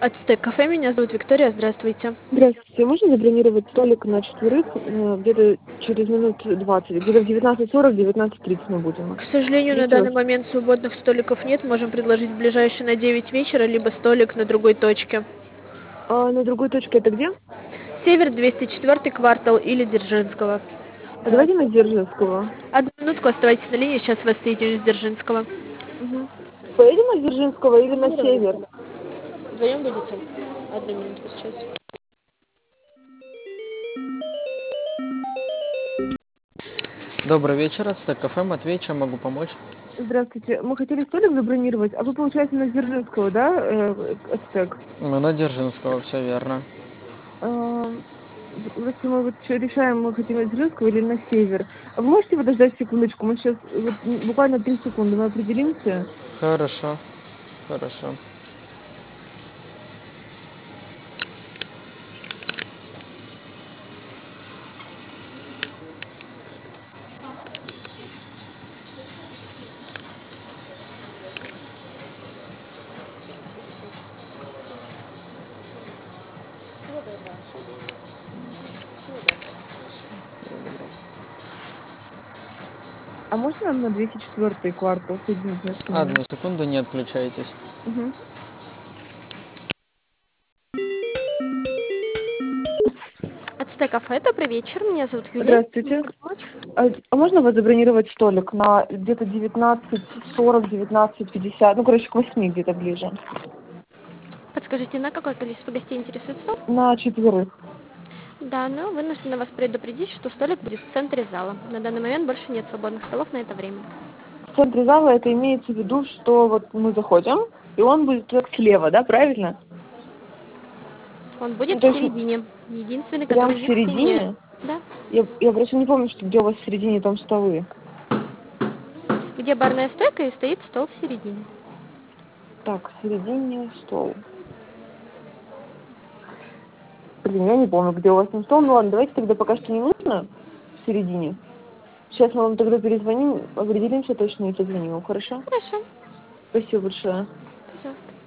Ацтек кафе, меня зовут Виктория, здравствуйте. Здравствуйте, можно забронировать столик на четверых где-то через минут 20, где-то в 19:40, 19:30 мы будем. К сожалению, на Есть у вас? данный момент свободных столиков нет, можем предложить ближайший на 9 вечера, либо столик на другой точке. А на другой точке это где? Север, 204 квартал или Дзержинского. А давайте на Дзержинского. Одну минутку, оставайтесь на линии, сейчас вас соединю с Дзержинского. Угу. Поедем на Дзержинского или на север? Вдвоем будете? Одну минутку сейчас. Добрый вечер, Ацтек кафе, Матвей, чем могу помочь? Здравствуйте, мы хотели столик забронировать, а вы, получается, на Дзержинского, да, Ацтек? Мы на Дзержинского, все верно. Просто мы вот ещё решаем, мы хотим на Дзержинского или на север. А вы можете подождать секундочку? Мы сейчас вот, буквально 3 секунды, мы определимся. Хорошо, хорошо. А можно нам на 204 квартал соединить нас с ними? Одну секунду, не отключайтесь. Угу. Ацтек кафе, добрый вечер, меня зовут Юлия. Здравствуйте. А можно вас забронировать столик на где-то 19:40, 19:50, ну, короче, к 8 где-то ближе. Подскажите, на какое количество гостей интересует стол? На четверых. Да, но вынуждена вас предупредить, что столик будет в центре зала. На данный момент больше нет свободных столов на это время. В центре зала это имеется в виду, что вот мы заходим, и он будет так слева, да, правильно? Он будет Ну, в то есть середине. Единственный, прям который в есть в стене. середине? Да. Я просто не помню, что где у вас в середине там столы. Где барная стойка и стоит стол в середине. Так, в середине стол. Блин, я не помню, где у вас там стол. Ну ладно, давайте тогда пока что не нужно в середине. Сейчас мы вам тогда перезвоним, определимся точно и позвоним, хорошо? Хорошо. Спасибо большое. Пожалуйста.